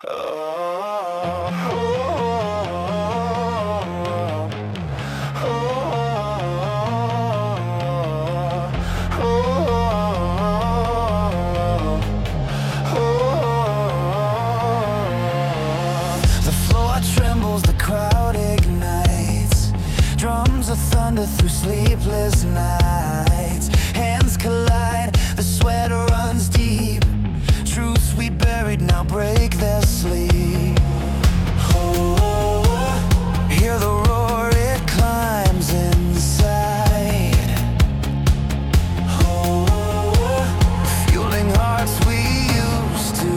Thunder through sleepless nights. Hands collide, the sweat runs deep. Truths we buried now break their sleep. Oh, hear the roar, it climbs inside. Oh, fueling hearts we used to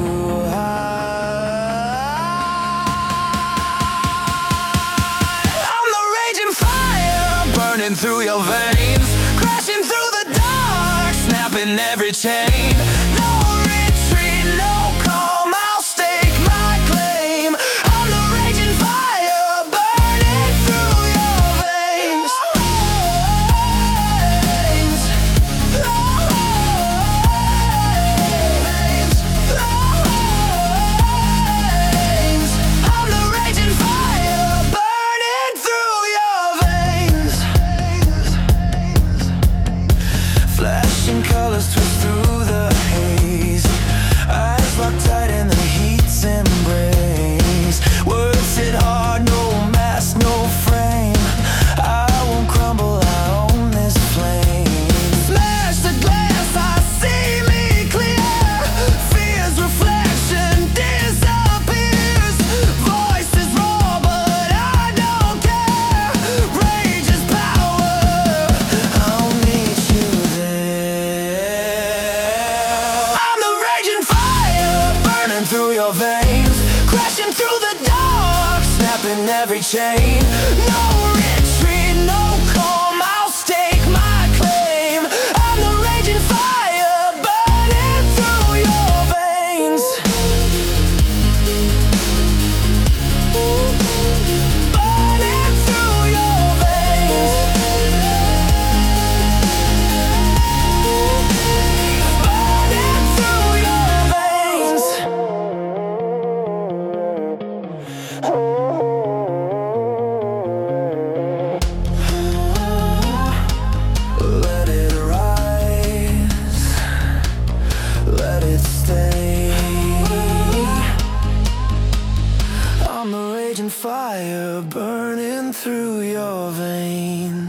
hide. I'm the raging fire, burning through your veins, crashing through the dark, snapping every chain. No retreat, no calm, I'll stake my claim. I'm the raging fire, burning through your veins. I'm the raging fire, burning through your veins. Flashing colors twist through the haze, eyes locked tight in the heat's embrace. Words hit hard, no mask, no frame. I won't crumble, I own this flame. Smash the glass, I see me clear. Fear's reflection disappears. Voices roar, but I don't care. Rage is power, I'll meet you there. I'm the raging fire, burning through your veins, crashing through the dark, snapping every chain. No retreat, no calm, I'll stake my claim. I'm the raging fire, burning through your veins. Burning through your veins. Burning through your veins. Let it rise, let it stay. I'm the raging fire, burning through your veins.